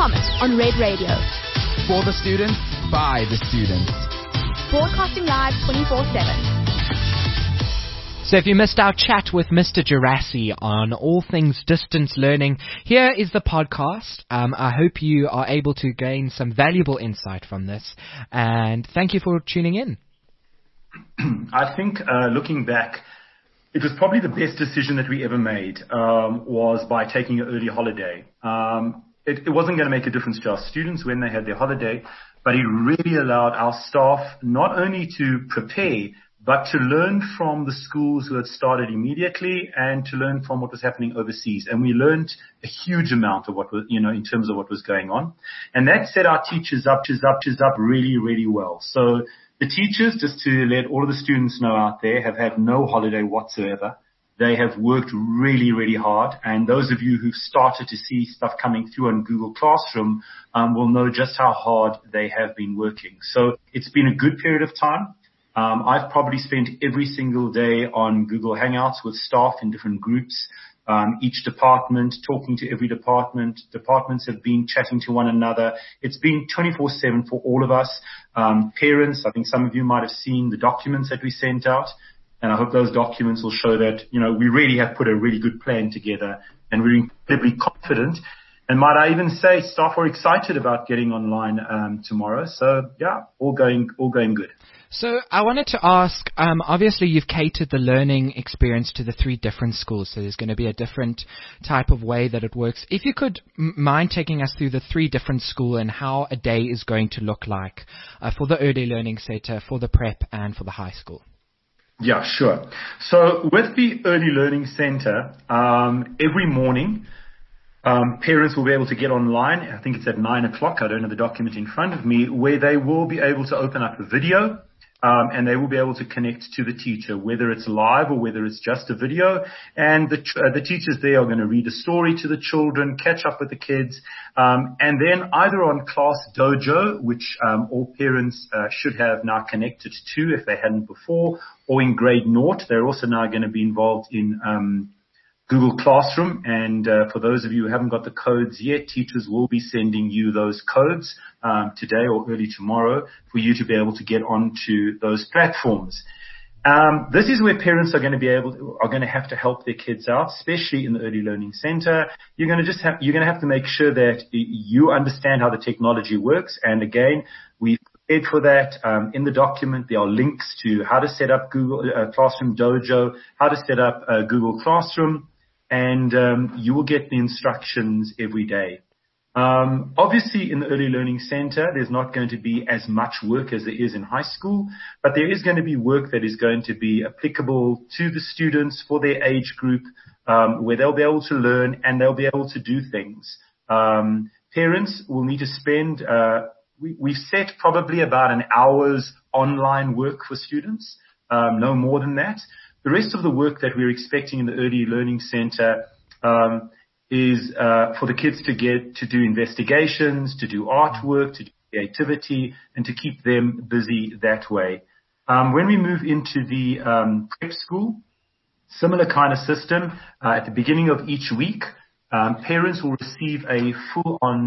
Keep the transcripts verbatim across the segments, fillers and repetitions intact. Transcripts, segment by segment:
Thomas on Red Radio. For the students, by the students. Broadcasting live twenty-four seven. So if you missed our chat with Mister Gerasi on all things distance learning, here is the podcast. Um, I hope you are able to gain some valuable insight from this. And thank you for tuning in. I think uh, looking back, it was probably the best decision that we ever made, um, was by taking an early holiday. Um, it, it wasn't going to make a difference to our students when they had their holiday, but it really allowed our staff not only to prepare, but to learn from the schools who had started immediately and to learn from what was happening overseas. And we learned a huge amount of what was, you know, in terms of what was going on. And that set our teachers up, teachers up, teachers up really, really well. So the teachers, just to let all of the students know out there, have had no holiday whatsoever. They have worked really, really hard. And those of you who've started to see stuff coming through on Google Classroom um, will know just how hard they have been working. So it's been a good period of time. Um, I've probably spent every single day on Google Hangouts with staff in different groups, um, each department, talking to every department. Departments have been chatting to one another. It's been twenty-four seven for all of us. Um, parents, I think some of you might have seen the documents that we sent out, and I hope those documents will show that, you know, we really have put a really good plan together, and we're incredibly confident. And might I even say staff are excited about getting online um, tomorrow. So, yeah, all going all going good. So I wanted to ask, um, obviously you've catered the learning experience to the three different schools, so there's going to be a different type of way that it works. If you could m- mind taking us through the three different schools and how a day is going to look like uh, for the early learning center, for the prep, and for the high school. Yeah, sure. So with the early learning center, um, every morning, Um, parents will be able to get online. I think it's at nine o'clock. I don't have the document in front of me, where they will be able to open up a video, um, and they will be able to connect to the teacher, whether it's live or whether it's just a video. And the, uh, the teachers there are going to read a story to the children, catch up with the kids, um, and then either on Class Dojo, which um, all parents uh, should have now connected to if they hadn't before, or in grade naught, they're also now going to be involved in um, Google Classroom, and uh, for those of you who haven't got the codes yet, teachers will be sending you those codes um, today or early tomorrow for you to be able to get onto those platforms. Um, this is where parents are going to be able to, are going to have to help their kids out, especially in the early learning center. You're going to just have you're going to have to make sure that you understand how the technology works. And again, we prepared for that. Um, in the document, there are links to how to set up Google uh, Classroom Dojo, how to set up uh, Google Classroom. And um, you will get the instructions every day. Um, obviously, in the Early Learning Center, there's not going to be as much work as there is in high school, but there is going to be work that is going to be applicable to the students for their age group, um, where they'll be able to learn and they'll be able to do things. Um, parents will need to spend, uh, we, we've set probably about an hour's online work for students, um, no more than that. The rest of the work that we're expecting in the Early Learning Center um, is uh, for the kids to get to do investigations, to do artwork, to do creativity, and to keep them busy that way. Um, when we move into the um, prep school, similar kind of system. Uh, at the beginning of each week, um, parents will receive a full-on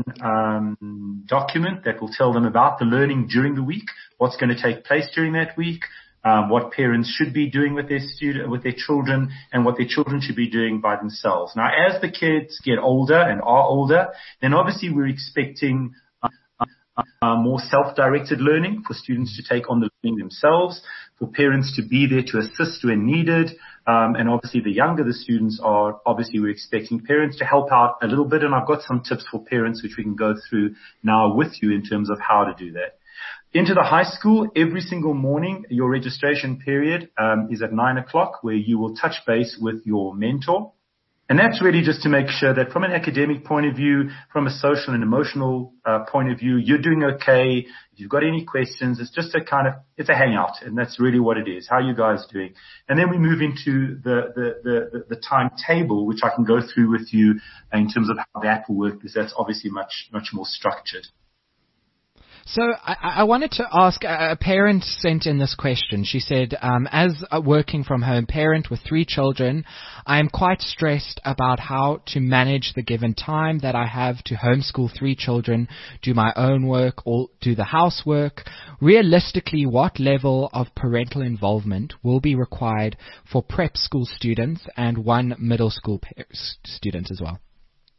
um, document that will tell them about the learning during the week, what's going to take place during that week, Um, what parents should be doing with their student, with their children, and what their children should be doing by themselves. Now, as the kids get older and are older, then obviously we're expecting uh, uh, more self-directed learning for students to take on the learning themselves, for parents to be there to assist when needed, um, and obviously the younger the students are, obviously we're expecting parents to help out a little bit, and I've got some tips for parents which we can go through now with you in terms of how to do that. Into the high school, every single morning, your registration period um, is at nine o'clock, where you will touch base with your mentor. And that's really just to make sure that from an academic point of view, from a social and emotional uh, point of view, you're doing okay. If you've got any questions, it's just a kind of, it's a hangout, and that's really what it is. How are you guys doing? And then we move into the, the, the, the timetable, which I can go through with you in terms of how that will work, because that's obviously much, much more structured. So I, I wanted to ask, a parent sent in this question. She said, um, as a working from home parent with three children, I am quite stressed about how to manage the given time that I have to homeschool three children, do my own work, or do the housework. Realistically, what level of parental involvement will be required for prep school students and one middle school pa- student as well?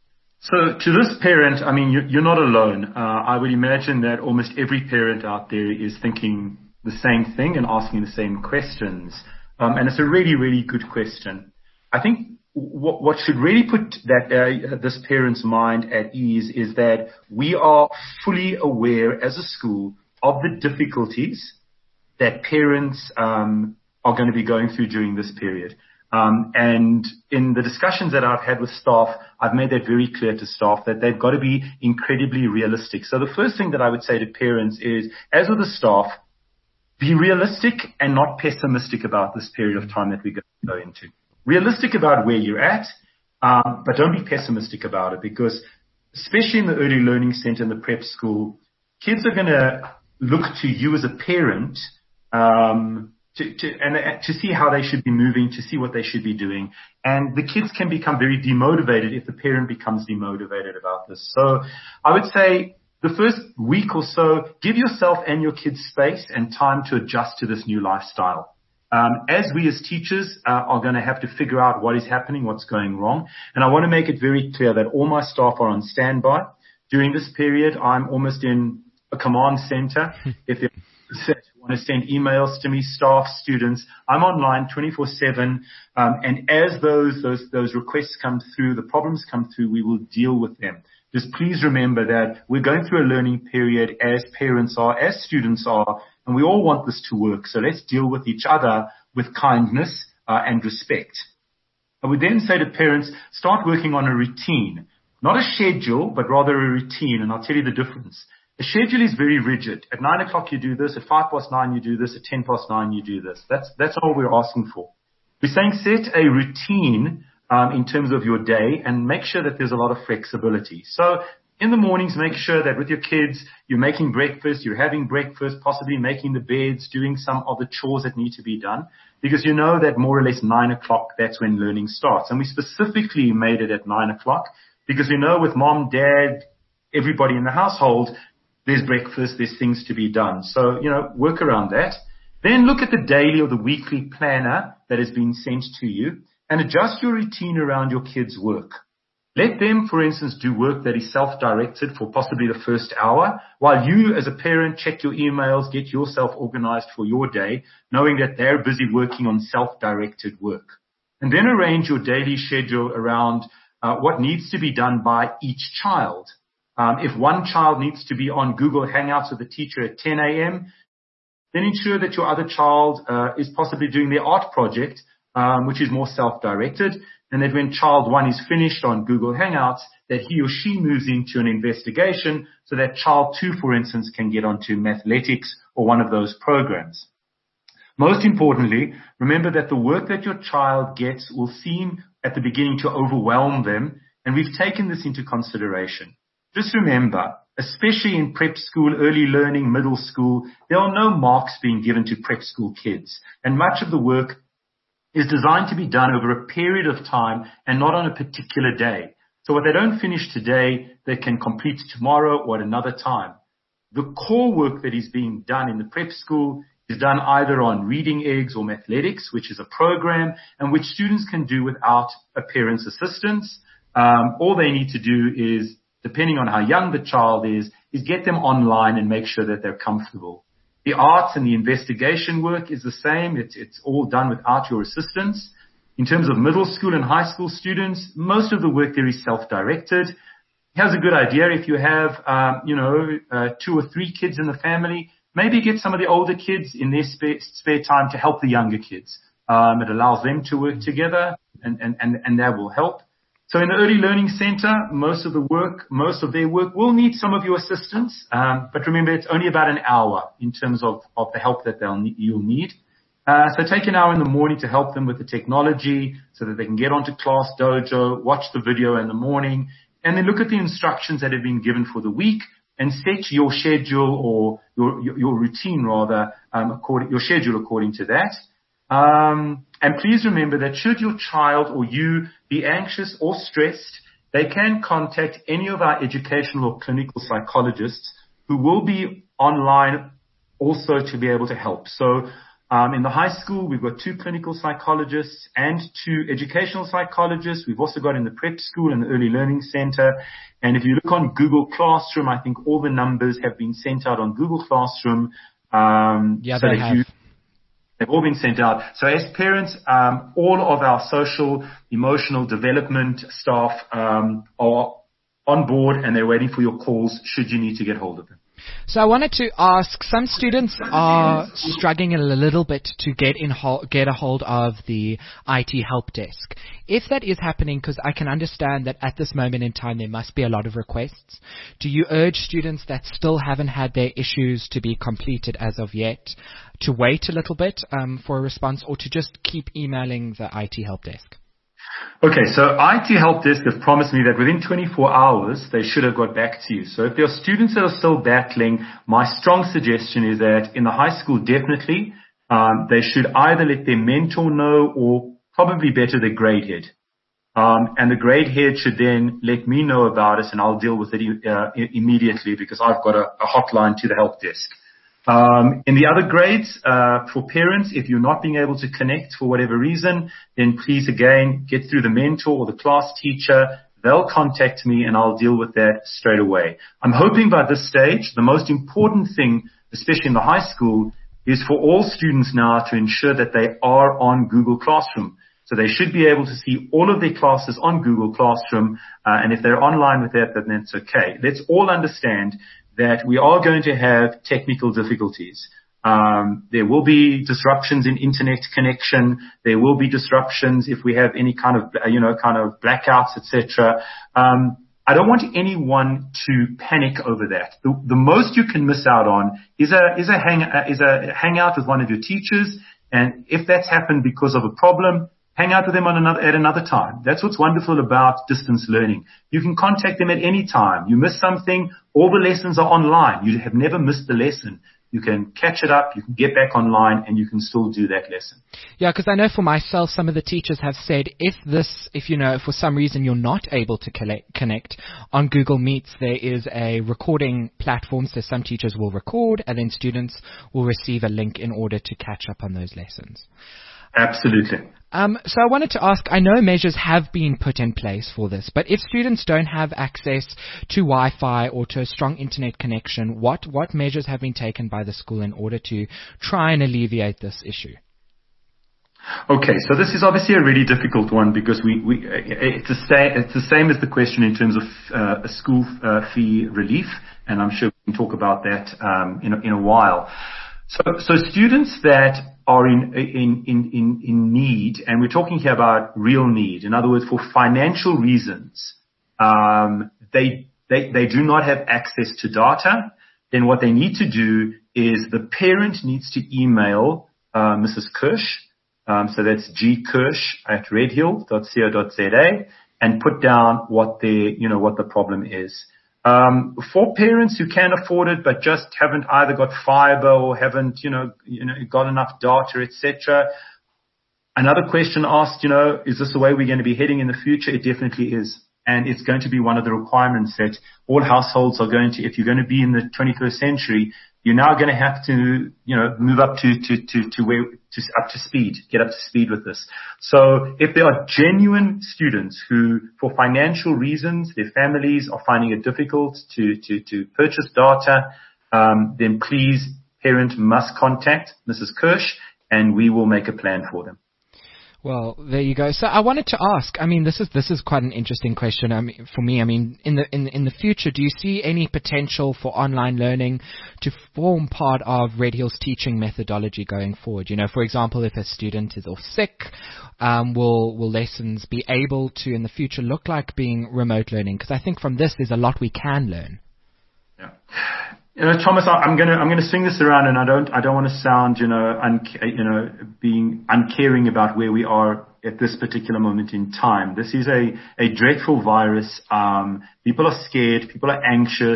So to this parent, I mean, you're not alone. Uh, I would imagine that almost every parent out there is thinking the same thing and asking the same questions. Um, and it's a really, really good question. I think what, what should really put that uh, this parent's mind at ease is that we are fully aware as a school of the difficulties that parents um, are going to be going through during this period. Um, and in the discussions that I've had with staff, I've made that very clear to staff that they've got to be incredibly realistic. So the first thing that I would say to parents is, as with the staff, be realistic and not pessimistic about this period of time that we're going to go into. Realistic about where you're at, um, but don't be pessimistic about it, because especially in the early learning center and the prep school, kids are going to look to you as a parent um To, to, and uh, to see how they should be moving, to see what they should be doing. And the kids can become very demotivated if the parent becomes demotivated about this. So I would say the first week or so, give yourself and your kids space and time to adjust to this new lifestyle. Um, as we as teachers uh, are going to have to figure out what is happening, what's going wrong. And I want to make it very clear that all my staff are on standby. During this period, I'm almost in a command center. If they're want to send emails to me, staff, students, I'm online twenty-four seven. Um, and as those, those, those requests come through, the problems come through, we will deal with them. Just please remember that we're going through a learning period as parents are, as students are, and we all want this to work. So let's deal with each other with kindness uh, and respect. I would then say to parents, start working on a routine, not a schedule, but rather a routine. And I'll tell you the difference. A schedule is very rigid. At nine o'clock you do this, at five past nine you do this, at ten past nine you do this. That's, that's all we're asking for. We're saying set a routine um, in terms of your day and make sure that there's a lot of flexibility. So in the mornings, make sure that with your kids, you're making breakfast, you're having breakfast, possibly making the beds, doing some of the chores that need to be done, because you know that more or less nine o'clock, that's when learning starts. And we specifically made it at nine o'clock because we know with mom, dad, everybody in the household, there's breakfast, there's things to be done. So, you know, work around that. Then look at the daily or the weekly planner that has been sent to you and adjust your routine around your kids' work. Let them, for instance, do work that is self-directed for possibly the first hour, while you as a parent check your emails, get yourself organized for your day, knowing that they're busy working on self-directed work. And then arrange your daily schedule around uh, what needs to be done by each child. Um, if one child needs to be on Google Hangouts with the teacher at ten a.m., then ensure that your other child uh, is possibly doing their art project, um, which is more self-directed, and that when child one is finished on Google Hangouts, that he or she moves into an investigation so that child two, for instance, can get onto Mathletics or one of those programs. Most importantly, remember that the work that your child gets will seem at the beginning to overwhelm them, and we've taken this into consideration. Just remember, especially in prep school, early learning, middle school, there are no marks being given to prep school kids. And much of the work is designed to be done over a period of time and not on a particular day. So what they don't finish today, they can complete tomorrow or at another time. The core work that is being done in the prep school is done either on Reading Eggs or Mathletics, which is a program and which students can do without a parent's assistance. Um, all they need to do is, depending on how young the child is, is get them online and make sure that they're comfortable. The arts and the investigation work is the same. It's, it's all done without your assistance. In terms of middle school and high school students, most of the work there is self-directed. Here's a good idea. If you have, um, you know, uh, two or three kids in the family, maybe get some of the older kids in their spare, spare time to help the younger kids. Um, it allows them to work together, and, and, and, and that will help. So in the Early Learning Center, most of the work, most of their work will need some of your assistance. Um, but remember, it's only about an hour in terms of, of the help that they'll need, you'll need. Uh, so take an hour in the morning to help them with the technology so that they can get onto Class Dojo, watch the video in the morning, and then look at the instructions that have been given for the week and set your schedule or your, your, your routine rather, um, according, your schedule according to that. Um, and please remember that should your child or you be anxious or stressed, they can contact any of our educational or clinical psychologists who will be online also to be able to help. So um, in the high school, we've got two clinical psychologists and two educational psychologists. We've also got in the prep school and the early learning center. And if you look on Google Classroom, I think all the numbers have been sent out on Google Classroom. Um, yeah, so they have. You, they've all been sent out. So as parents, um, all of our social, emotional development staff um, are on board and they're waiting for your calls should you need to get hold of them. So I wanted to ask, some students are struggling a little bit to get in ho- get a hold of the I T help desk. If that is happening, because I can understand that at this moment in time there must be a lot of requests, do you urge students that still haven't had their issues to be completed as of yet to wait a little bit um, for a response, or to just keep emailing the I T help desk? Okay, so I T Help Desk have promised me that within twenty-four hours, they should have got back to you. So if there are students that are still battling, my strong suggestion is that in the high school, definitely, um, they should either let their mentor know or probably better their grade head. Um, and the grade head should then let me know about it and I'll deal with it uh, immediately because I've got a, a hotline to the help desk. Um, in the other grades, uh, for parents, if you're not being able to connect for whatever reason, then please again get through the mentor or the class teacher. They'll contact me and I'll deal with that straight away. I'm hoping by this stage, the most important thing, especially in the high school, is for all students now to ensure that they are on Google Classroom. So they should be able to see all of their classes on Google Classroom, uh, and if they're online with that, then that's okay. Let's all understand that we are going to have technical difficulties. Um, there will be disruptions in internet connection. There will be disruptions if we have any kind of, you know, kind of blackouts, et cetera. Um, I don't want anyone to panic over that. The, the most you can miss out on is a is a hang is a hangout with one of your teachers, and if that's happened because of a problem, hang out with them on another, at another time. That's what's wonderful about distance learning. You can contact them at any time. You miss something, all the lessons are online. You have never missed the lesson. You can catch it up, you can get back online, and you can still do that lesson. Yeah, because I know for myself, some of the teachers have said if this, if you know, if for some reason you're not able to collect, connect on Google Meets, there is a recording platform, so some teachers will record, and then students will receive a link in order to catch up on those lessons. Absolutely. Um, so I wanted to ask, I know measures have been put in place for this, but if students don't have access to Wi-Fi or to a strong internet connection, what, what measures have been taken by the school in order to try and alleviate this issue? Okay, so this is obviously a really difficult one because we, we it's, the same, it's the same as the question in terms of uh, a school uh, fee relief, and I'm sure we can talk about that um, in, a, in a while. So, so students that are in, in, in, in, in need, and we're talking here about real need. In other words, for financial reasons, um, they, they, they do not have access to data. Then what they need to do is the parent needs to email, uh, Missus Kirsch. Um, so that's G Kirsch at redhill dot co dot za and put down what the, you know, what the problem is. Um, for parents who can afford it but just haven't either got fiber or haven't, you know, you know, got enough data, et cetera. Another question asked, you know, is this the way we're going to be heading in the future? It definitely is. And it's going to be one of the requirements that all households are going to, if you're going to be in the twenty-first century, you're now going to have to, you know, move up to, to, to, to where, to, up to speed, get up to speed with this. So if there are genuine students who, for financial reasons, their families are finding it difficult to, to, to purchase data, um, then please, parent must contact Missus Kirsch and we will make a plan for them. Well, there you go. So I wanted to ask, I mean, this is this is quite an interesting question I mean, for me. I mean, in the in in the future, do you see any potential for online learning to form part of Red Hill's teaching methodology going forward? You know, for example, if a student is off sick, um, will will lessons be able to in the future look like being remote learning? Because I think from this, there's a lot we can learn. Yeah. You know, Thomas, I'm gonna I'm gonna swing this around, and I don't I don't want to sound you know un, you know being uncaring about where we are at this particular moment in time. This is a a dreadful virus. Um, people are scared. People are anxious.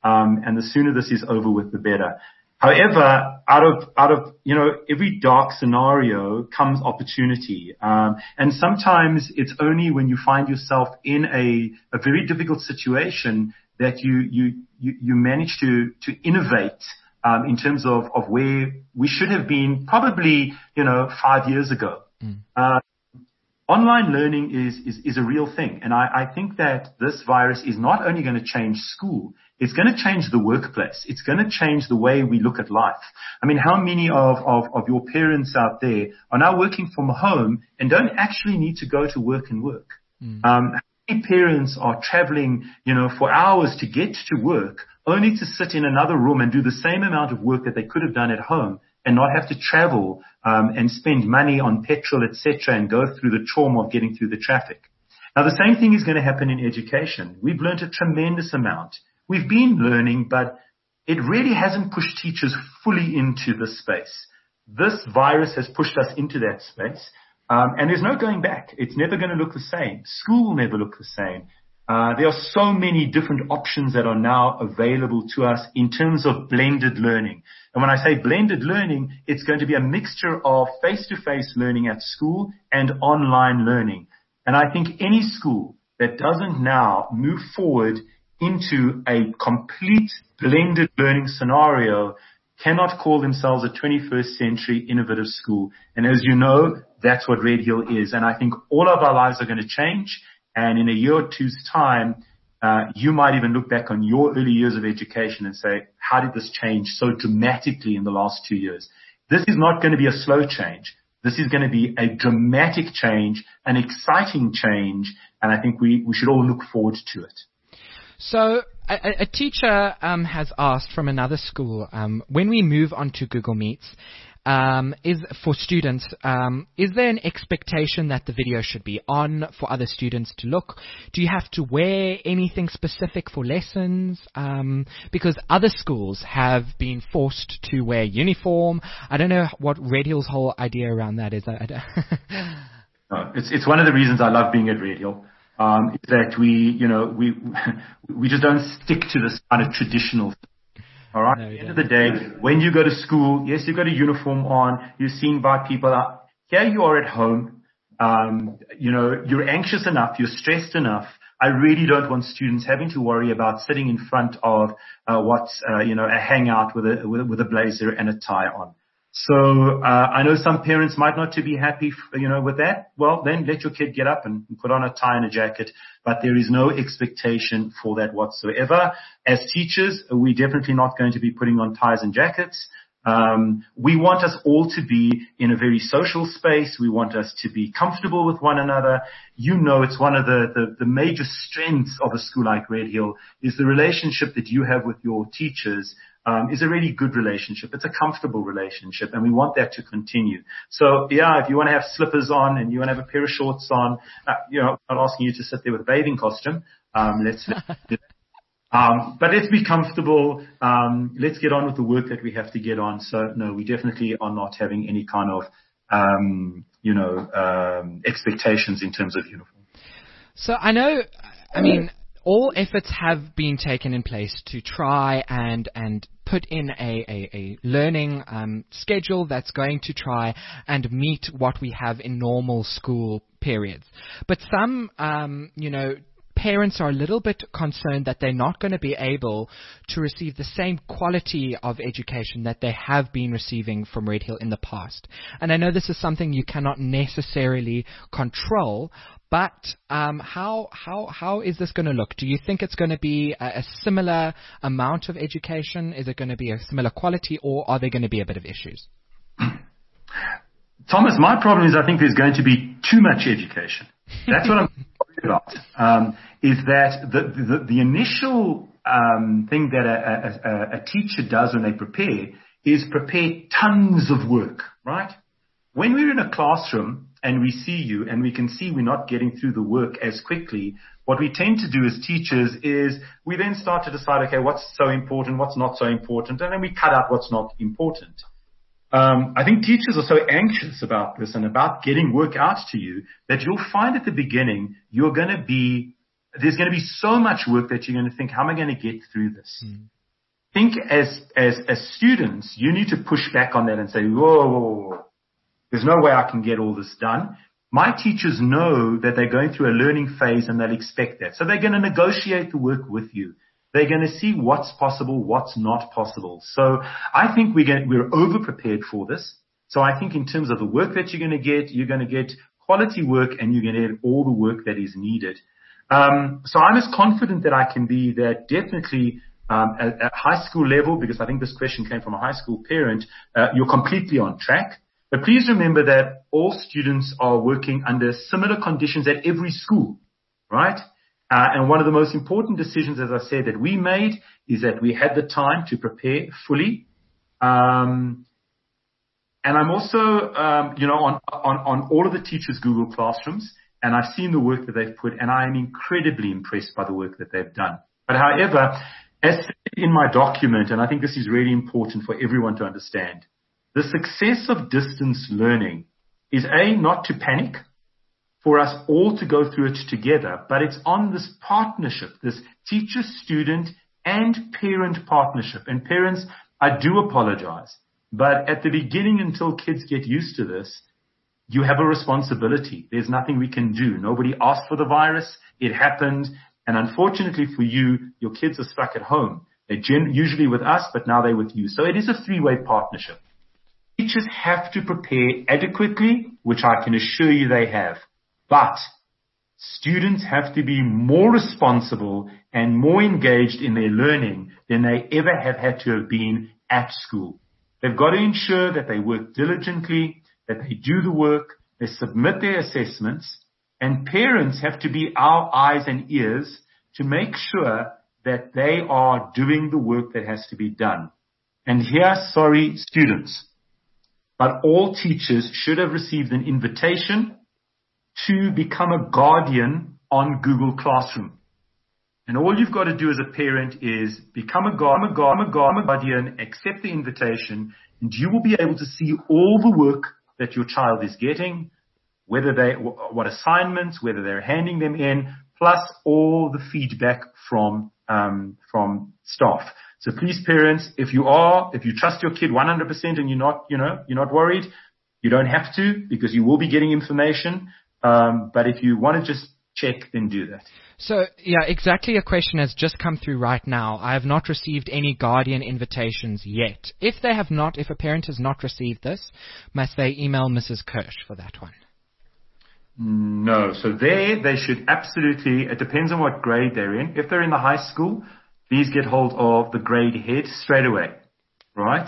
Um, and the sooner this is over with, the better. However, out of, out of, you know, every dark scenario comes opportunity. Um, and sometimes it's only when you find yourself in a, a very difficult situation that you, you, you, you manage to, to innovate, um, in terms of, of where we should have been probably, you know, five years ago. Mm. Uh, online learning is, is, is a real thing. And I, I think that this virus is not only going to change school, it's going to change the workplace. It's going to change the way we look at life. I mean, how many of, of, of your parents out there are now working from home and don't actually need to go to work and work? Mm. Um, how many parents are traveling, you know, for hours to get to work only to sit in another room and do the same amount of work that they could have done at home and not have to travel, um, and spend money on petrol, et cetera, and go through the trauma of getting through the traffic? Now, the same thing is going to happen in education. We've learned a tremendous amount. We've been learning, but it really hasn't pushed teachers fully into this space. This virus has pushed us into that space, um, and there's no going back. It's never going to look the same. School will never look the same. Uh, there are so many different options that are now available to us in terms of blended learning. And when I say blended learning, it's going to be a mixture of face-to-face learning at school and online learning. And I think any school that doesn't now move forward into a complete blended learning scenario cannot call themselves a twenty-first century innovative school. And as you know, that's what Red Hill is. And I think all of our lives are going to change. And in a year or two's time, uh, you might even look back on your early years of education and say, how did this change so dramatically in the last two years? This is not going to be a slow change. This is going to be a dramatic change, an exciting change. And I think we, we should all look forward to it. So a, a teacher um, has asked from another school, um, when we move on to Google Meets, um, is for students, um, is there an expectation that the video should be on for other students to look? Do you have to wear anything specific for lessons? Um, because other schools have been forced to wear uniform. I don't know what Red Hill's whole idea around that is. I, I no, it's, it's one of the reasons I love being at Red Hill. Um, is that we, you know, we we just don't stick to this kind of traditional. All right. No, at the end of the day, when you go to school, yes, you've got a uniform on. You're seen by people. Here you are at home. Um, you know, you're anxious enough. You're stressed enough. I really don't want students having to worry about sitting in front of uh, what's, uh, you know, a hangout with a with, with a blazer and a tie on. So uh, I know some parents might not to be happy, you know, with that. Well, then let your kid get up and put on a tie and a jacket. But there is no expectation for that whatsoever. As teachers, we're definitely not going to be putting on ties and jackets. Um, we want us all to be in a very social space. We want us to be comfortable with one another. You know, it's one of the, the, the major strengths of a school like Red Hill is the relationship that you have with your teachers. Um, is a really good relationship. It's a comfortable relationship, and we want that to continue. So, yeah, if you want to have slippers on and you want to have a pair of shorts on, uh, you know, I'm not asking you to sit there with a bathing costume. Um, let's, um, but let's be comfortable. Um, let's get on with the work that we have to get on. So, no, we definitely are not having any kind of, um, you know, um, expectations in terms of uniform. So I know, I mean, all efforts have been taken in place to try and and put in a, a, a learning um, schedule that's going to try and meet what we have in normal school periods. But some, um, you know, parents are a little bit concerned that they're not going to be able to receive the same quality of education that they have been receiving from Red Hill in the past. And I know this is something you cannot necessarily control, but um, how how how is this going to look? Do you think it's going to be a, a similar amount of education? Is it going to be a similar quality, or are there going to be a bit of issues? Thomas, my problem is I think there's going to be too much education. That's what I'm worried about. Um, is that the the, the initial um, thing that a, a, a teacher does when they prepare is prepare tons of work, right? When we're in a classroom and we see you and we can see we're not getting through the work as quickly, what we tend to do as teachers is we then start to decide, okay, what's so important, what's not so important, and then we cut out what's not important. Um, I think teachers are so anxious about this and about getting work out to you that you'll find at the beginning you're going to be there's going to be so much work that you're going to think, how am I going to get through this? Mm. Think as, as, as students, you need to push back on that and say, whoa, whoa, whoa, there's no way I can get all this done. My teachers know that they're going through a learning phase and they'll expect that. So they're going to negotiate the work with you. They're going to see what's possible, what's not possible. So I think we're going, we're over prepared for this. So I think in terms of the work that you're going to get, you're going to get quality work and you're going to get all the work that is needed. Um, so I'm as confident that I can be that definitely um, at, at high school level, because I think this question came from a high school parent, uh, you're completely on track. But please remember that all students are working under similar conditions at every school, right? Uh, and one of the most important decisions, as I said, that we made is that we had the time to prepare fully. Um, and I'm also, um, you know, on, on, on all of the teachers' Google Classrooms, and I've seen the work that they've put, and I am incredibly impressed by the work that they've done. But however, as in my document, and I think this is really important for everyone to understand, the success of distance learning is A, not to panic, for us all to go through it together, but it's on this partnership, this teacher, student, and parent partnership. And parents, I do apologize, but at the beginning, until kids get used to this, you have a responsibility. There's nothing we can do. Nobody asked for the virus. It happened. And unfortunately for you, your kids are stuck at home. They're gen- usually with us, but now they're with you. So it is a three-way partnership. Teachers have to prepare adequately, which I can assure you they have. But students have to be more responsible and more engaged in their learning than they ever have had to have been at school. They've got to ensure that they work diligently, that they do the work, they submit their assessments, and parents have to be our eyes and ears to make sure that they are doing the work that has to be done. And here, sorry, students, but all teachers should have received an invitation to become a guardian on Google Classroom. And all you've got to do as a parent is become a guardian, accept the invitation, and you will be able to see all the work that your child is getting, whether they, what assignments, whether they're handing them in, plus all the feedback from, um, from staff. So please, parents, if you are, if you trust your kid one hundred percent and you're not, you know, you're not worried, you don't have to, because you will be getting information. Um, but if you want to just check, then do that. So, yeah, exactly a question has just come through right now. I have not received any guardian invitations yet. If they have not, if a parent has not received this, must they email Missus Kirsch for that one? No. So there, they should absolutely, it depends on what grade they're in. If they're in the high school, please get hold of the grade head straight away, right?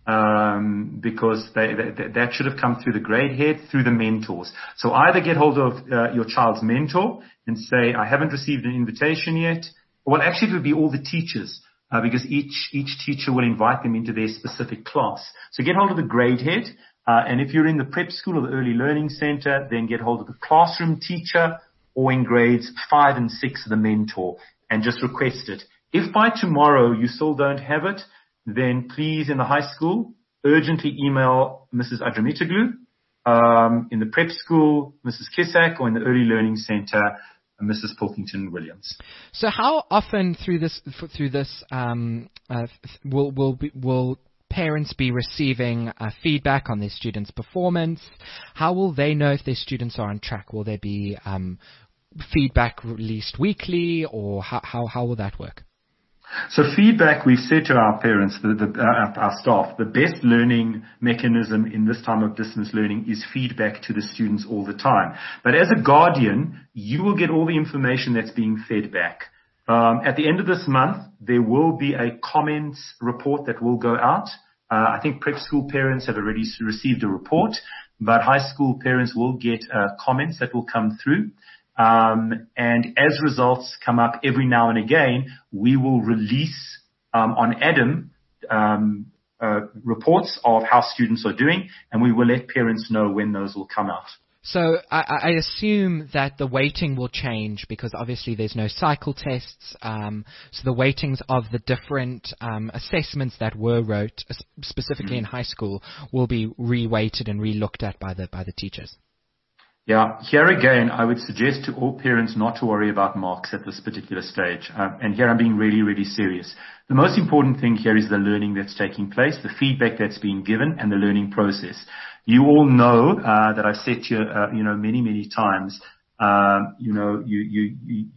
Um, because they, they, that should have come through the grade head, through the mentors. So either get hold of uh, your child's mentor and say, I haven't received an invitation yet. Well, actually, it would be all the teachers, uh, because each each teacher will invite them into their specific class. So get hold of the grade head. Uh, and if you're in the prep school or the early learning center, then get hold of the classroom teacher, or in grades five and six, the mentor, and just request it. If by tomorrow you still don't have it, then please, in the high school, urgently email Missus Adramitoglu, um, in the prep school, Missus Kissack, or in the early learning center, Missus Pilkington Williams. So how often through this through this um, uh, will will be, will parents be receiving uh, feedback on their students' performance? How will they know if their students are on track? Will there be um, feedback released weekly, or how how, how will that work? So feedback, we've said to our parents, the, the, uh, our staff, the best learning mechanism in this time of distance learning is feedback to the students all the time. But as a guardian, you will get all the information that's being fed back. Um, at the end of this month, there will be a comments report that will go out. Uh, I think prep school parents have already received a report, but high school parents will get uh, comments that will come through. Um, and as results come up every now and again, we will release um, on Adam um, uh, reports of how students are doing, and we will let parents know when those will come out. So I, I assume that the weighting will change because obviously there's no cycle tests. Um, so the weightings of the different um, assessments that were wrote, specifically mm-hmm. in high school, will be re-weighted and re-looked at by the by the teachers. Yeah, here again, I would suggest to all parents not to worry about marks at this particular stage. Um, and here I'm being really, really serious. The most important thing here is the learning that's taking place, the feedback that's being given, and the learning process. You all know uh, that I've said to you, uh, you know, many, many times, um, you know, you, you, you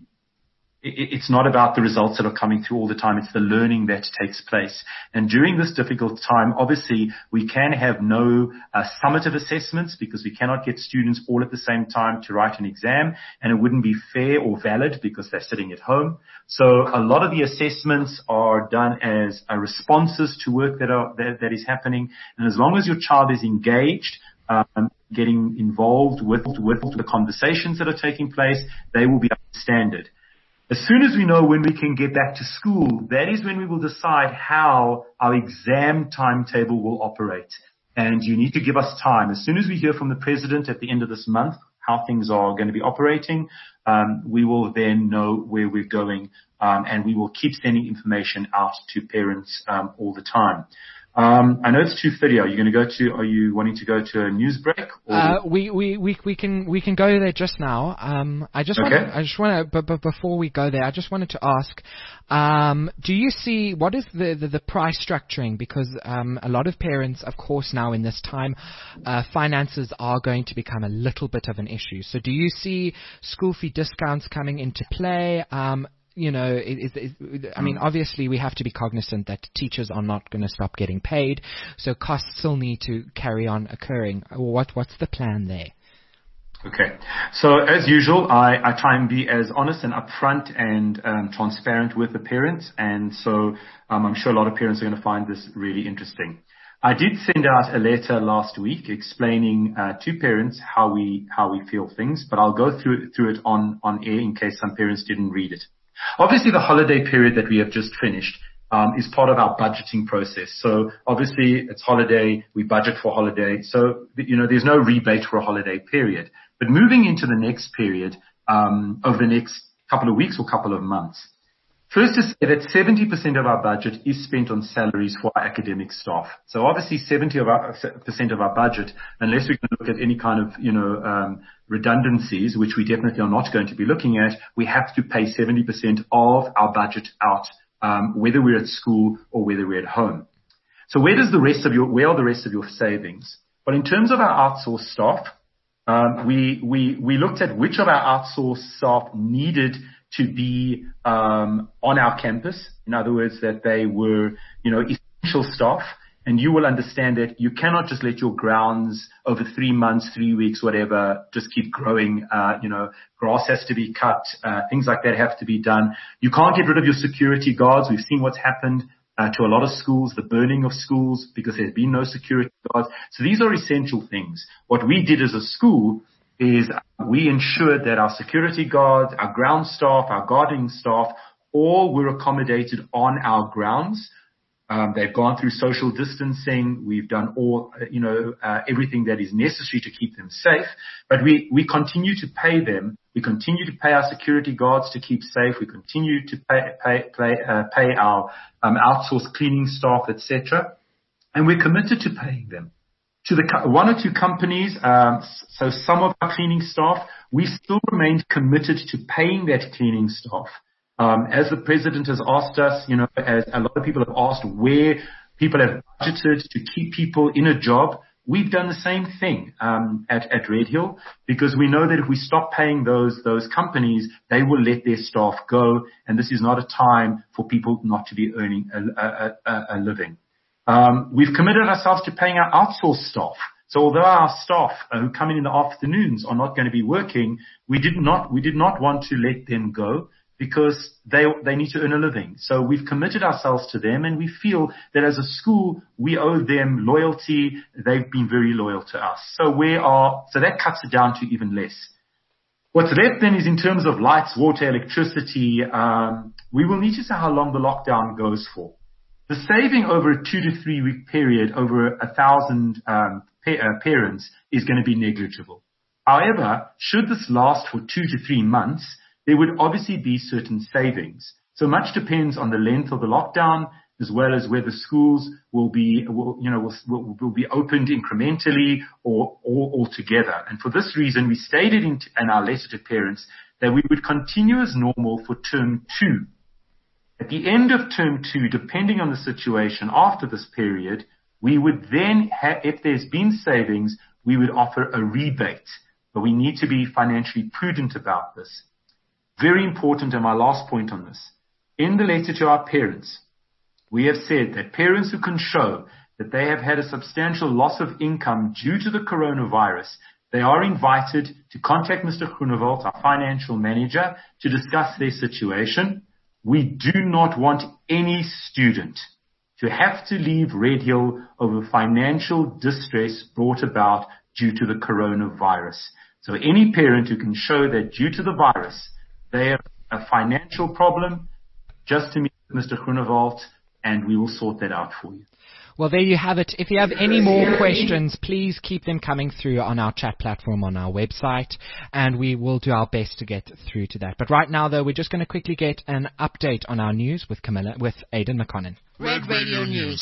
it's not about the results that are coming through all the time. It's the learning that takes place. And during this difficult time, obviously, we can have no uh, summative assessments because we cannot get students all at the same time to write an exam, and it wouldn't be fair or valid because they're sitting at home. So a lot of the assessments are done as uh, responses to work that are that, that is happening. And as long as your child is engaged, um, getting involved with, with the conversations that are taking place, they will be up to standard. As soon as we know when we can get back to school, that is when we will decide how our exam timetable will operate. And you need to give us time. As soon as we hear from the president at the end of this month how things are going to be operating, um, we will then know where we're going, um, and we will keep sending information out to parents um, all the time. Um, I know it's two thirty. Are you going to go to? Are you wanting to go to a news break? Or uh, we, we, we, we can we can go there just now. Um, I just okay. want I just want to, but, but before we go there, I just wanted to ask, um, do you see what is the, the, the price structuring? Because um, a lot of parents, of course, now in this time, uh, finances are going to become a little bit of an issue. So, do you see school fee discounts coming into play? Um, You know, it, it, it, I mean, obviously we have to be cognizant that teachers are not going to stop getting paid, so costs still need to carry on occurring. What What's the plan there? Okay. So as usual, I, I try and be as honest and upfront and um, transparent with the parents, and so um, I'm sure a lot of parents are going to find this really interesting. I did send out a letter last week explaining uh, to parents how we how we feel things, but I'll go through through it on on air in case some parents didn't read it. Obviously, the holiday period that we have just finished um, is part of our budgeting process. So obviously, it's holiday. We budget for holiday. So, you know, there's no rebate for a holiday period. But moving into the next period, um, over the next couple of weeks or couple of months, first to say that seventy percent of our budget is spent on salaries for our academic staff. So obviously seventy percent of our budget, unless we can look at any kind of, you know, um, redundancies, which we definitely are not going to be looking at, we have to pay seventy percent of our budget out, um, whether we're at school or whether we're at home. So where does the rest of your, where are the rest of your savings? Well, in terms of our outsourced staff, um, we, we, we looked at which of our outsourced staff needed to be um, on our campus. In other words, that they were, you know, essential staff. And you will understand that you cannot just let your grounds over three months, three weeks, whatever, just keep growing. Uh, you know, grass has to be cut. Uh, things like that have to be done. You can't get rid of your security guards. We've seen what's happened uh, to a lot of schools, the burning of schools because there's been no security guards. So these are essential things. What we did as a school is we ensured that our security guards, our ground staff, our guarding staff, all were accommodated on our grounds. Um, they've gone through social distancing. We've done all, uh, you know, uh, everything that is necessary to keep them safe. But we, we continue to pay them. We continue to pay our security guards to keep safe. We continue to pay, pay, pay, uh, pay our um, outsourced cleaning staff, et cetera. And we're committed to paying them. To the one or two companies, um, so some of our cleaning staff, we still remained committed to paying that cleaning staff. Um, as the president has asked us, you know, as a lot of people have asked where people have budgeted to keep people in a job, we've done the same thing um, at, at Red Hill, because we know that if we stop paying those those companies, they will let their staff go, and this is not a time for people not to be earning a, a, a, a living. Um, we've committed ourselves to paying our outsourced staff. So although our staff uh, who come in in the afternoons are not going to be working, we did not we did not want to let them go because they they need to earn a living. So we've committed ourselves to them, and we feel that as a school we owe them loyalty. They've been very loyal to us. So we are so that cuts it down to even less. What's left then is in terms of lights, water, electricity. Um, we will need to see how long the lockdown goes for. The saving over a two to three week period over a thousand um, pa- uh, parents is going to be negligible. However, should this last for two to three months, there would obviously be certain savings. So much depends on the length of the lockdown as well as whether schools will be, will, you know, will, will, will be opened incrementally or, or altogether. And for this reason, we stated in, in our letter to parents that we would continue as normal for term two. At the end of term two, depending on the situation after this period, we would then have, if there's been savings, we would offer a rebate. But we need to be financially prudent about this. Very important, and my last point on this. In the letter to our parents, we have said that parents who can show that they have had a substantial loss of income due to the coronavirus, they are invited to contact Mister Groenewald, our financial manager, to discuss their situation. We do not want any student to have to leave Red Hill over financial distress brought about due to the coronavirus. So any parent who can show that due to the virus, they have a financial problem, just to meet Mister Groenewald, and we will sort that out for you. Well, there you have it. If you have any more questions, please keep them coming through on our chat platform on our website, and we will do our best to get through to that. But right now, though, we're just going to quickly get an update on our news with Camilla, with Aidan McConnell. Red Radio News.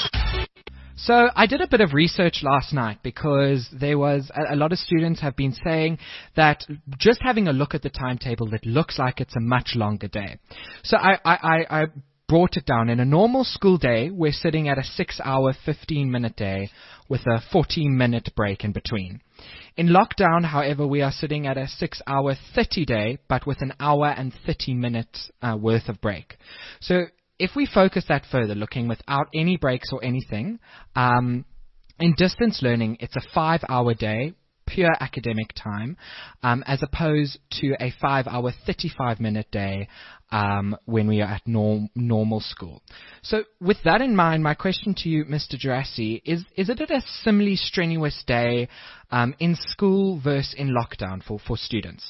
So I did a bit of research last night because there was a, a lot of students have been saying that just having a look at the timetable, it looks like it's a much longer day. So I, I, I, I brought it down. In a normal school day, we're sitting at a six-hour, fifteen-minute day with a fourteen-minute break in between. In lockdown, however, we are sitting at a six-hour, thirty day, but with an hour and thirty minutes uh, worth of break. So if we focus that further, looking without any breaks or anything, um, in distance learning, it's a five-hour day, pure academic time, um, as opposed to a five-hour, thirty-five-minute day um, when we are at norm, normal school. So with that in mind, my question to you, Mister Gerassi, is, is it a similarly strenuous day um, in school versus in lockdown for, for students?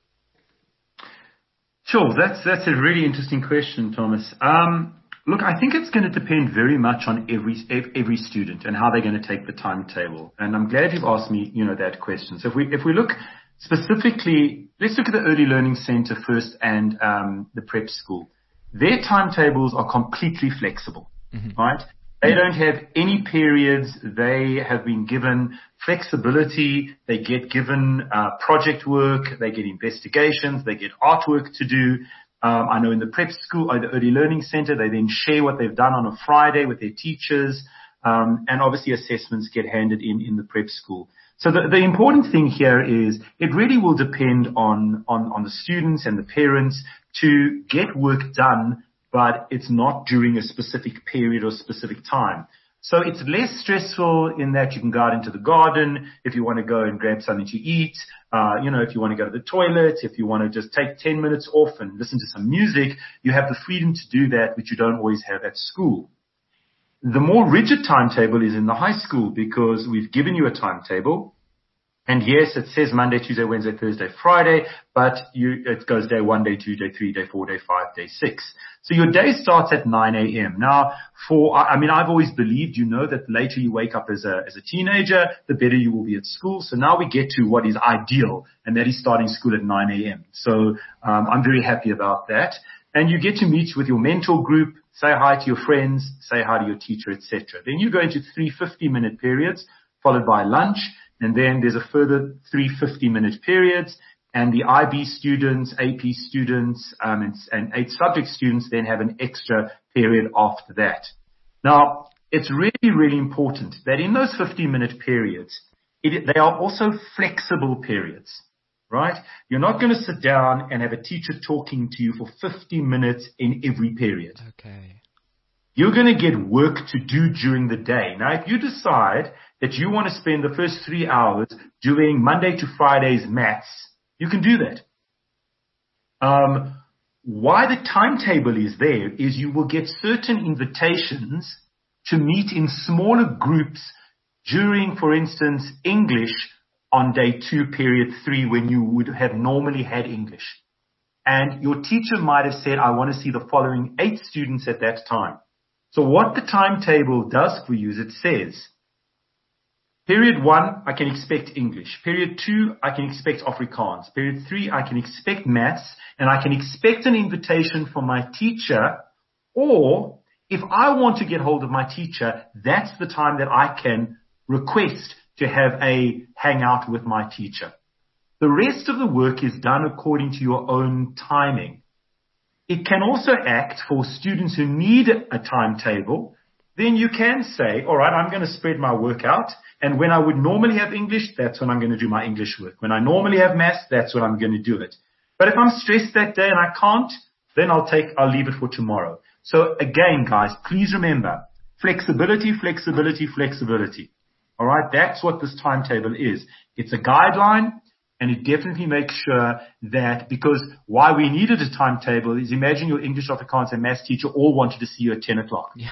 Sure, that's that's a really interesting question, Thomas. Um, look, I think it's going to depend very much on every every student and how they're going to take the timetable. And I'm glad you've asked me, you know, that question. So if we if we look specifically, let's look at the Early Learning Center first and um, the prep school. Their timetables are completely flexible, mm-hmm. right? They don't have any periods. They have been given flexibility. They get given uh, project work. They get investigations. They get artwork to do. Um, I know in the prep school or the Early Learning Center, they then share what they've done on a Friday with their teachers. Um, and obviously assessments get handed in in the prep school. So the, the important thing here is it really will depend on, on, on the students and the parents to get work done, but it's not during a specific period or specific time. So it's less stressful in that you can go out into the garden if you want to go and grab something to eat, uh, you know, if you want to go to the toilet, if you want to just take ten minutes off and listen to some music, you have the freedom to do that, which you don't always have at school. The more rigid timetable is in the high school because we've given you a timetable. And yes, it says Monday, Tuesday, Wednesday, Thursday, Friday, but you, it goes day one, day two, day three, day four, day five, day six. So your day starts at nine a.m. Now, for, I mean, I've always believed, you know, that the later you wake up as a, as a teenager, the better you will be at school. So now we get to what is ideal, and that is starting school at nine a.m. So, um, I'm very happy about that. And you get to meet with your mentor group, say hi to your friends, say hi to your teacher, et cetera. Then you go into three fifty-minute periods, followed by lunch. And then there's a further three fifty-minute periods, and the I B students, A P students, um, and, and eight subject students then have an extra period after that. Now, it's really, really important that in those fifty-minute periods, it, they are also flexible periods, right? You're not going to sit down and have a teacher talking to you for fifty minutes in every period. Okay. You're going to get work to do during the day. Now, if you decide that you want to spend the first three hours doing Monday to Friday's maths, you can do that. Um, why the timetable is there is you will get certain invitations to meet in smaller groups during, for instance, English on day two, period three, when you would have normally had English. And your teacher might have said, I want to see the following eight students at that time. So what the timetable does for you is it says, period one, I can expect English. Period two, I can expect Afrikaans. Period three, I can expect maths. And I can expect an invitation from my teacher. Or If I want to get hold of my teacher, that's the time that I can request to have a hangout with my teacher. The rest of the work is done according to your own timing. It can also act for students who need a timetable. Then you can say, all right, I'm going to spread my work out. And when I would normally have English, that's when I'm going to do my English work. When I normally have maths, that's when I'm going to do it. But if I'm stressed that day and I can't, then I'll take, I'll leave it for tomorrow. So again, guys, please remember, flexibility, flexibility, flexibility. All right. That's what this timetable is. It's a guideline. And it definitely makes sure that, because why we needed a timetable is, imagine your English, Afrikaans and maths teacher all wanted to see you at ten o'clock. Yeah.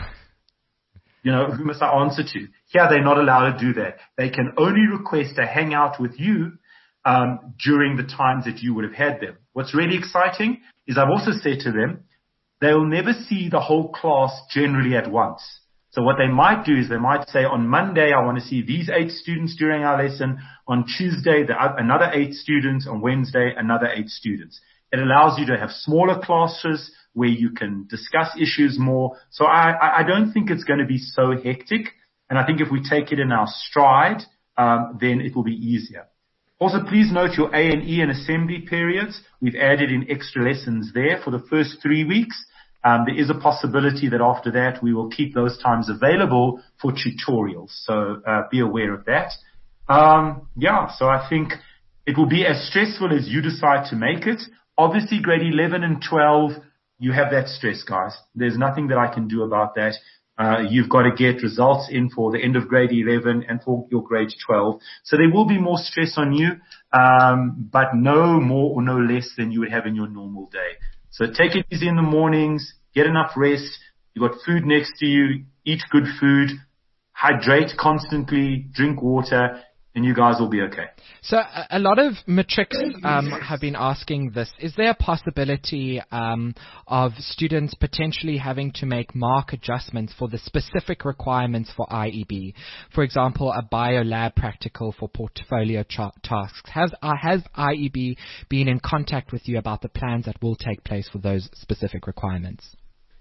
You know, who must I answer to? Here, they're not allowed to do that. They can only request a hangout with you um, during the times that you would have had them. What's really exciting is I've also said to them, they'll never see the whole class generally at once. So what they might do is they might say, on Monday, I want to see these eight students during our lesson. On Tuesday, the, another eight students. On Wednesday, another eight students. It allows you to have smaller classes where you can discuss issues more. So I, I don't think it's going to be so hectic. And I think if we take it in our stride, um, then it will be easier. Also, please note your A and E and assembly periods. We've added in extra lessons there for the first three weeks. Um, there is a possibility that after that we will keep those times available for tutorials. So uh, be aware of that. Um, yeah, so I think it will be as stressful as you decide to make it. Obviously, grade eleven and twelve, you have that stress, guys. There's nothing that I can do about that. Uh, you've got to get results in for the end of grade eleven and for your grade twelve. So there will be more stress on you, um, but no more or no less than you would have in your normal day. So take it easy in the mornings, get enough rest, you've got food next to you, eat good food, hydrate constantly, drink water, and you guys will be okay. So a, a lot of matrics um, have been asking this. Is there a possibility um, of students potentially having to make mark adjustments for the specific requirements for I E B? For example, a biolab practical for portfolio cha- tasks. Has, uh, has I E B been in contact with you about the plans that will take place for those specific requirements?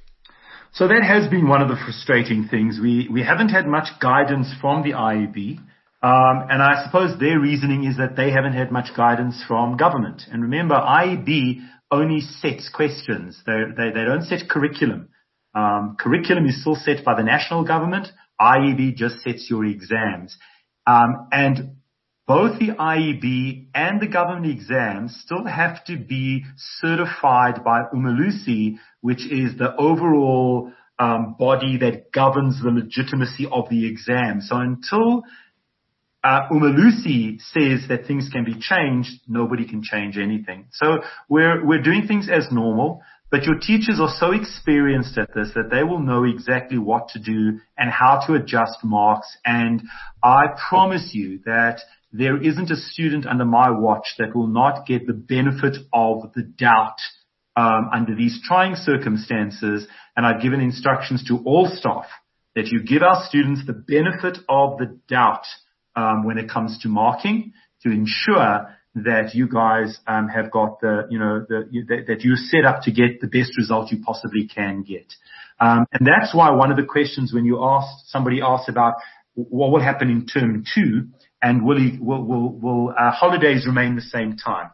So that has been one of the frustrating things. We, we haven't had much guidance from the I E B. Um, and I suppose their reasoning is that they haven't had much guidance from government. And remember, I E B only sets questions. They, they, they don't set curriculum. Um, curriculum is still set by the national government. I E B just sets your exams. Um, and both the I E B and the government exams still have to be certified by Umalusi, which is the overall um, body that governs the legitimacy of the exam. So until Uh, Umalusi says that things can be changed, nobody can change anything. So we're, we're doing things as normal, but your teachers are so experienced at this that they will know exactly what to do and how to adjust marks. And I promise you that there isn't a student under my watch that will not get the benefit of the doubt um, under these trying circumstances. And I've given instructions to all staff that you give our students the benefit of the doubt Um, when it comes to marking, to ensure that you guys um, have got the, you know, the, that, that you're set up to get the best result you possibly can get. Um, and that's why one of the questions when you asked, somebody asked about what will happen in term two and will, he, will, will, will uh, holidays remain the same time?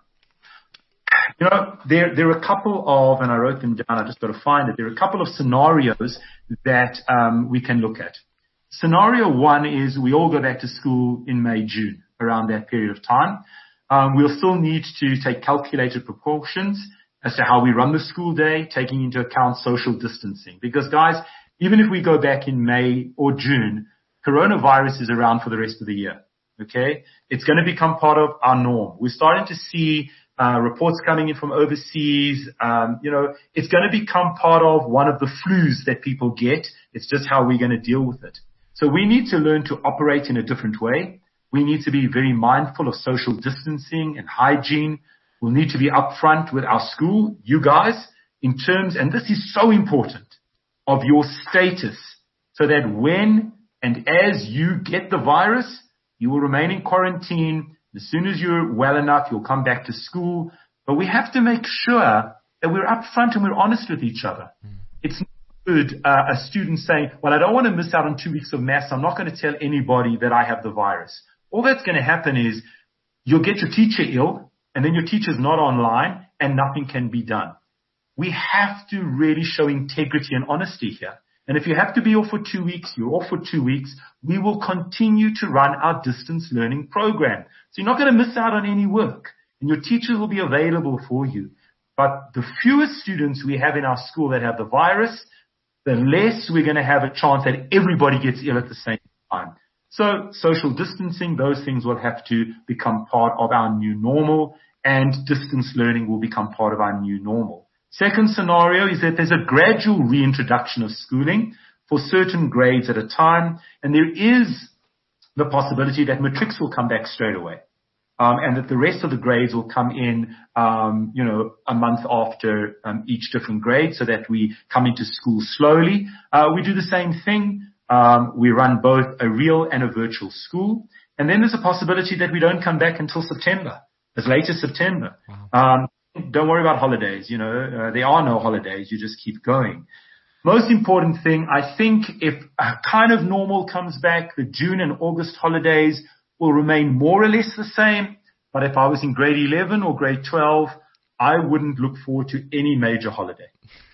You know, there, there are a couple of, and I wrote them down, I just got to find it, there are a couple of scenarios that um, we can look at. Scenario one is we all go back to school in May, June, around that period of time. Um, we'll still need to take calculated precautions as to how we run the school day, taking into account social distancing. Because, guys, even if we go back in May or June, coronavirus is around for the rest of the year. Okay? It's going to become part of our norm. We're starting to see uh, reports coming in from overseas. Um, you know, it's going to become part of one of the flus that people get. It's just how we're going to deal with it. So we need to learn to operate in a different way. We need to be very mindful of social distancing and hygiene. We'll need to be upfront with our school, you guys, in terms, and this is so important, of your status, so that when and as you get the virus, you will remain in quarantine. As soon as you're well enough, you'll come back to school. But we have to make sure that we're upfront and we're honest with each other. Mm. It's heard uh, a student saying, well, I don't want to miss out on two weeks of maths. I'm not going to tell anybody that I have the virus. All that's going to happen is you'll get your teacher ill, and then your teacher's not online, and nothing can be done. We have to really show integrity and honesty here. And if you have to be off for two weeks, you're off for two weeks. We will continue to run our distance learning program. So you're not going to miss out on any work, and your teachers will be available for you. But the fewer students we have in our school that have the virus, the less we're going to have a chance that everybody gets ill at the same time. So social distancing, those things will have to become part of our new normal, and distance learning will become part of our new normal. Second scenario is that there's a gradual reintroduction of schooling for certain grades at a time, and there is the possibility that matrics will come back straight away. Um, and that the rest of the grades will come in, um, you know, a month after um, each different grade, so that we come into school slowly. Uh, we do the same thing. Um, we run both a real and a virtual school. And then there's a possibility that we don't come back until September, as late as September. Wow. Um, don't worry about holidays. You know, uh, there are no holidays. You just keep going. Most important thing, I think if a kind of normal comes back, the June and August holidays will remain more or less the same. But if I was in grade eleven or grade twelve, I wouldn't look forward to any major holiday.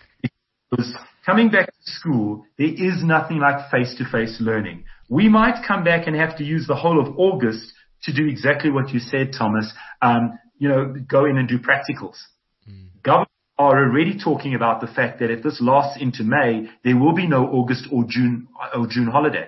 Because coming back to school, there is nothing like face-to-face learning. We might come back and have to use the whole of August to do exactly what you said, Thomas. Um, you know, go in and do practicals. Mm. Government are already talking about the fact that if this lasts into May, there will be no August or June or June holiday.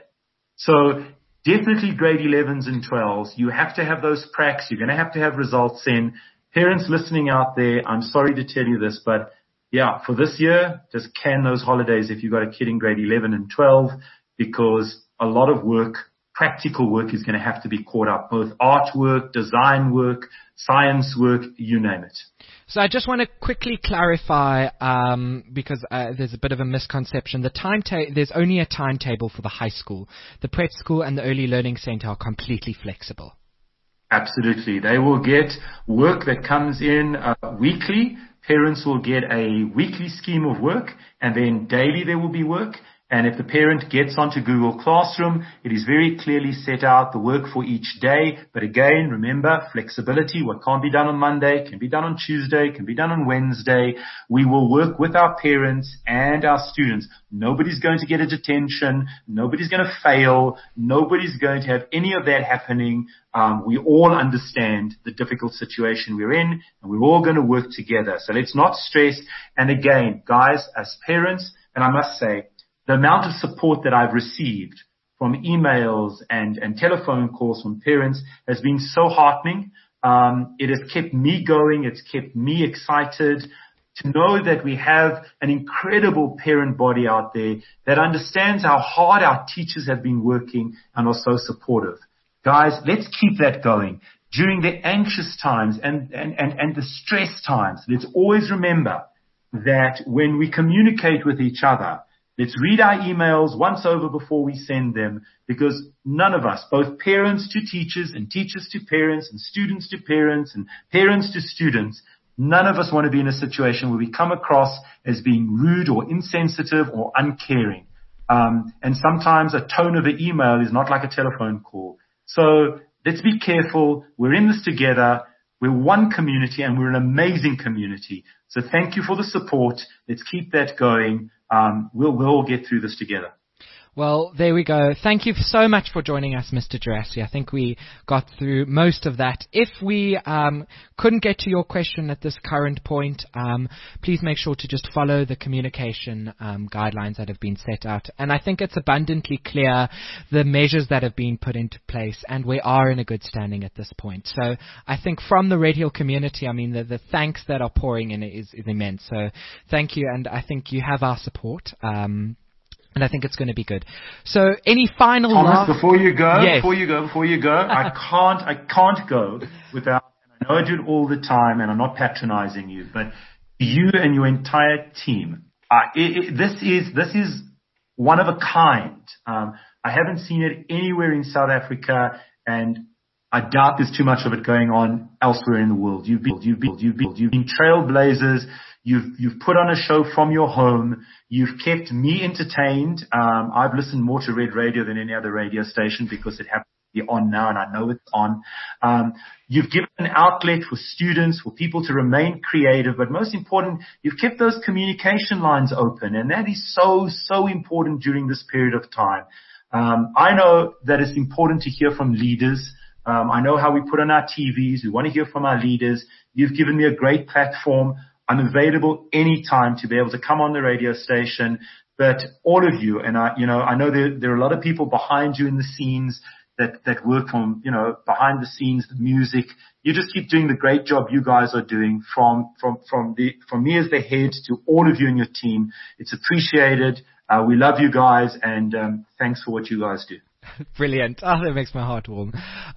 So definitely grade elevens and twelves, you have to have those pracs. You're going to have to have results in. Parents listening out there, I'm sorry to tell you this, but yeah, for this year, just can those holidays if you've got a kid in grade eleven and twelve, because a lot of work, practical work, is going to have to be caught up, both artwork, design work, science work, you name it. So I just want to quickly clarify, um, because uh, there's a bit of a misconception. The timeta- there's only a timetable for the high school. The prep school and the early learning center are completely flexible. Absolutely. They will get work that comes in uh, weekly. Parents will get a weekly scheme of work, and then daily there will be work. And if the parent gets onto Google Classroom, it is very clearly set out the work for each day. But again, remember, flexibility. What can't be done on Monday can be done on Tuesday, can be done on Wednesday. We will work with our parents and our students. Nobody's going to get a detention. Nobody's going to fail. Nobody's going to have any of that happening. Um, we all understand the difficult situation we're in, and we're all going to work together. So let's not stress. And again, guys, as parents, and I must say, the amount of support that I've received from emails and, and telephone calls from parents has been so heartening. Um, it has kept me going. It's kept me excited to know that we have an incredible parent body out there that understands how hard our teachers have been working and are so supportive. Guys, let's keep that going. During the anxious times and, and, and, and the stress times, let's always remember that when we communicate with each other, let's read our emails once over before we send them, because none of us, both parents to teachers and teachers to parents and students to parents and parents to students, none of us want to be in a situation where we come across as being rude or insensitive or uncaring. Um, and sometimes a tone of an email is not like a telephone call. So let's be careful. We're in this together. We're one community, and we're an amazing community. So thank you for the support. Let's keep that going. Um, we'll, we'll all get through this together. Well, there we go. Thank you so much for joining us, Mister Gerassi. I think we got through most of that. If we um, couldn't get to your question at this current point, um, please make sure to just follow the communication um, guidelines that have been set out. And I think it's abundantly clear the measures that have been put into place, and we are in a good standing at this point. So I think from the radio community, I mean, the, the thanks that are pouring in is, is immense. So thank you, and I think you have our support. Um, And I think it's going to be good. So, any final Thomas, last... before you go, yes. before you go, before you go, I can't, I can't go without, and I know I do it all the time, and I'm not patronizing you, but you and your entire team, uh, it, it, this is, this is one of a kind. Um, I haven't seen it anywhere in South Africa, and I doubt there's too much of it going on elsewhere in the world. You've been, you've been, you've been, you've been trailblazers. You've, you've put on a show from your home. You've kept me entertained. Um, I've listened more to Red Radio than any other radio station because it happens to be on now and I know it's on. Um, you've given an outlet for students, for people to remain creative, but most important, you've kept those communication lines open, and that is so, so important during this period of time. Um, I know that it's important to hear from leaders. Um, I know how we put on our T Vs. We want to hear from our leaders. You've given me a great platform. I'm available anytime to be able to come on the radio station. But all of you, and I, you know, I know there, there are a lot of people behind you in the scenes that, that work from, you know, behind the scenes, the music. You just keep doing the great job you guys are doing from, from, from the, from me as the head to all of you and your team. It's appreciated. Uh, we love you guys, and um, thanks for what you guys do. Brilliant. Oh, that makes my heart warm.